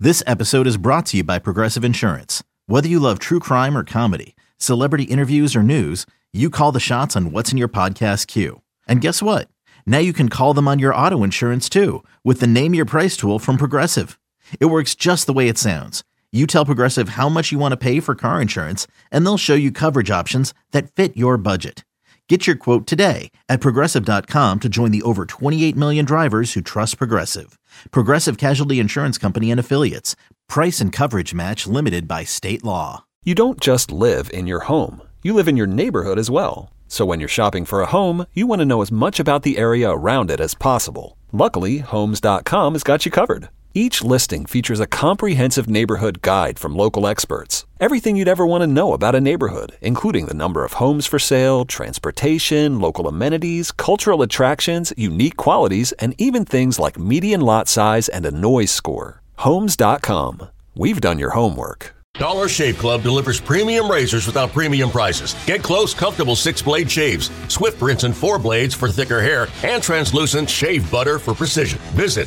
This episode is brought to you by Progressive Insurance. Whether you love true crime or comedy, celebrity interviews or news, you call the shots on what's in your podcast queue. And guess what? Now you can call them on your auto insurance too with the Name Your Price tool from Progressive. It works just the way it sounds. You tell Progressive how much you want to pay for car insurance, and they'll show you coverage options that fit your budget. Get your quote today at Progressive.com to join the over 28 million drivers who trust Progressive. Progressive Casualty Insurance Company and Affiliates. Price and coverage match limited by state law. You don't just live in your home. You live in your neighborhood as well. So when you're shopping for a home, you want to know as much about the area around it as possible. Luckily, Homes.com has got you covered. Each listing features a comprehensive neighborhood guide from local experts. Everything you'd ever want to know about a neighborhood, including the number of homes for sale, transportation, local amenities, cultural attractions, unique qualities, and even things like median lot size and a noise score. Homes.com. We've done your homework. Dollar Shave Club delivers premium razors without premium prices. Get close, comfortable 6-blade shaves, swift rinse and 4 blades for thicker hair, and translucent shave butter for precision. Visit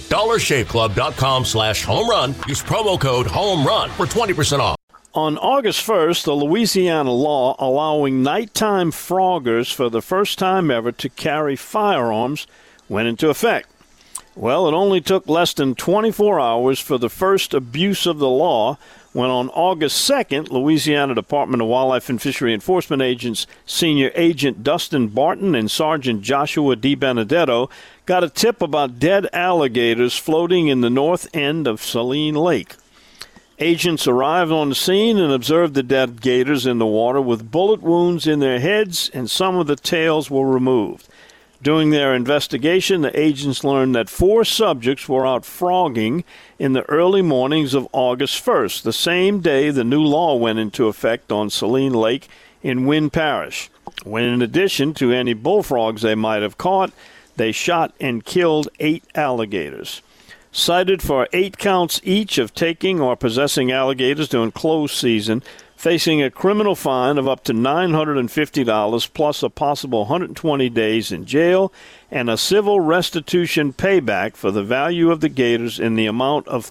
dollarshaveclub.com/homerun. Use promo code HOMERUN for 20% off. On August 1st, the Louisiana law allowing nighttime froggers for the first time ever to carry firearms went into effect. Well, it only took less than 24 hours for the first abuse of the law when on August 2nd, Louisiana Department of Wildlife and Fishery Enforcement agents Senior Agent Dustin Barton and Sergeant Joshua DiBenedetto got a tip about dead alligators floating in the north end of Saline Lake. Agents arrived on the scene and observed the dead gators in the water with bullet wounds in their heads, and some of the tails were removed. During their investigation, the agents learned that 4 subjects were out frogging in the early mornings of August 1st, the same day the new law went into effect on Saline Lake in Wynn Parish, when in addition to any bullfrogs they might have caught, they shot and killed 8 alligators. Cited for 8 counts each of taking or possessing alligators during closed season, facing a criminal fine of up to $950 plus a possible 120 days in jail and a civil restitution payback for the value of the gators in the amount of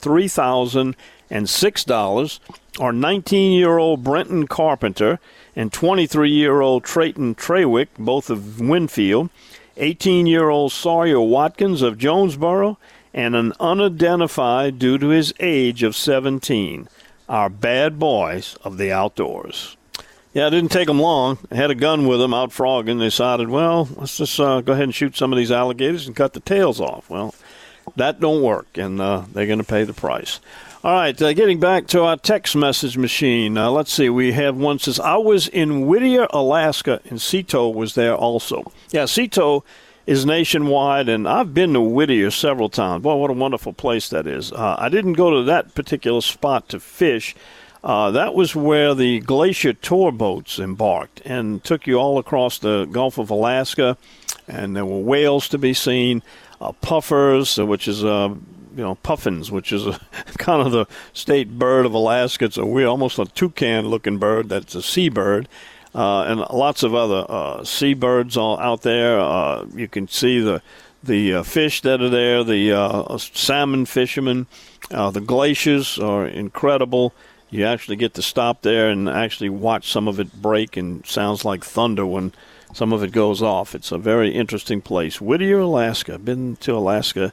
$3,006, or 19-year-old Brenton Carpenter and 23-year-old Trayton Trawick, both of Winfield, 18-year-old Sawyer Watkins of Jonesboro, and an unidentified due to his age of 17. Our bad boys of the outdoors. Yeah, it didn't take them long. They had a gun with them out frogging. They decided, well, let's just go ahead and shoot some of these alligators and cut the tails off. Well, that don't work, and they're going to pay the price. All right, getting back to our text message machine. Let's see. We have one that says, I was in Whittier, Alaska, and Cito was there also. Yeah, Cito is nationwide, and I've been to Whittier several times. Boy, what a wonderful place that is. I didn't go to that particular spot to fish. That was where the Glacier tour boats embarked and took you all across the Gulf of Alaska, and there were whales to be seen, puffers, which is puffins, which is kind of the state bird of Alaska. It's almost a toucan-looking bird. That's a seabird. And lots of other seabirds all out there. You can see the fish that are there, the salmon fishermen. The glaciers are incredible. You actually get to stop there and actually watch some of it break, and sounds like thunder when some of it goes off. It's a very interesting place. Whittier, Alaska. Been to Alaska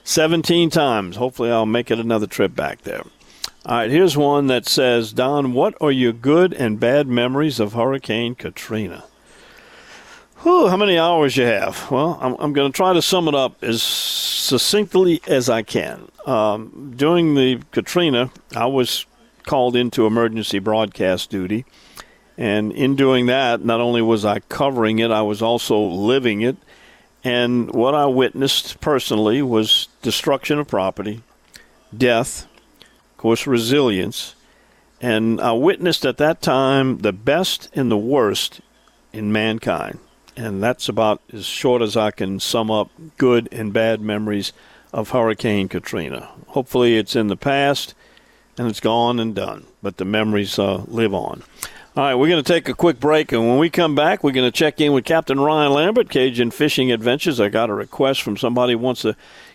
17 times. Hopefully I'll make it another trip back there. All right, here's one that says, Don, what are your good and bad memories of Hurricane Katrina? Whew, how many hours you have? Well, I'm going to try to sum it up as succinctly as I can. During the Katrina, I was called into emergency broadcast duty. And in doing that, not only was I covering it, I was also living it. And what I witnessed personally was destruction of property, death, of course, resilience. And I witnessed at that time the best and the worst in mankind. And that's about as short as I can sum up good and bad memories of Hurricane Katrina. Hopefully it's in the past and it's gone and done, but the memories live on. All right, we're going to take a quick break, and when we come back, we're going to check in with Captain Ryan Lambert, Cajun Fishing Adventures. I got a request from somebody who wants to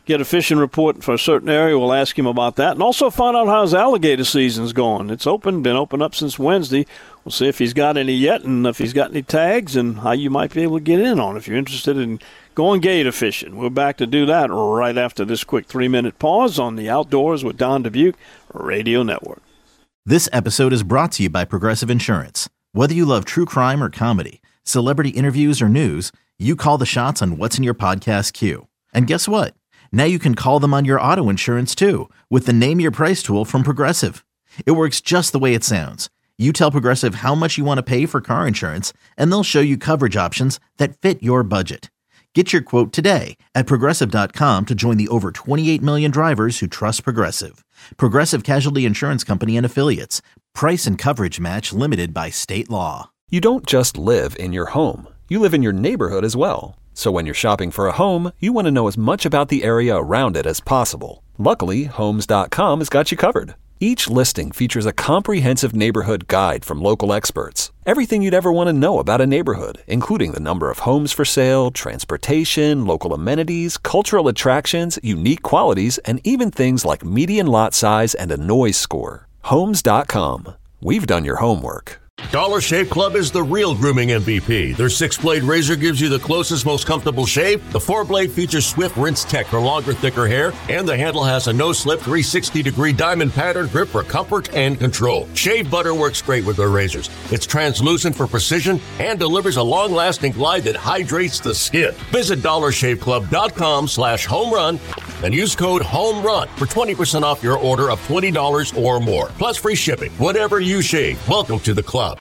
get a fishing report for a certain area, we'll ask him about that. And also find out how his alligator season's going. It's been open up since Wednesday. We'll see if he's got any yet and if he's got any tags and how you might be able to get in on if you're interested in going gator fishing. We're back to do that right after this quick 3-minute pause on the Outdoors with Don Dubuque Radio Network. This episode is brought to you by Progressive Insurance. Whether you love true crime or comedy, celebrity interviews or news, you call the shots on what's in your podcast queue. And guess what? Now you can call them on your auto insurance too with the Name Your Price tool from Progressive. It works just the way it sounds. You tell Progressive how much you want to pay for car insurance, and they'll show you coverage options that fit your budget. Get your quote today at Progressive.com to join the over 28 million drivers who trust Progressive. Progressive Casualty Insurance Company and Affiliates. Price and coverage match limited by state law. You don't just live in your home. You live in your neighborhood as well. So when you're shopping for a home, you want to know as much about the area around it as possible. Luckily, Homes.com has got you covered. Each listing features a comprehensive neighborhood guide from local experts. Everything you'd ever want to know about a neighborhood, including the number of homes for sale, transportation, local amenities, cultural attractions, unique qualities, and even things like median lot size and a noise score. Homes.com. We've done your homework. Dollar Shave Club is the real grooming MVP. Their 6-blade razor gives you the closest, most comfortable shave. The 4-blade features Swift Rinse Tech for longer, thicker hair. And the handle has a no-slip 360-degree diamond pattern grip for comfort and control. Shave Butter works great with their razors. It's translucent for precision and delivers a long-lasting glide that hydrates the skin. Visit DollarShaveClub.com/homerun and use code HOMERUN for 20% off your order of $20 or more. Plus free shipping. Whatever you shave, welcome to the club.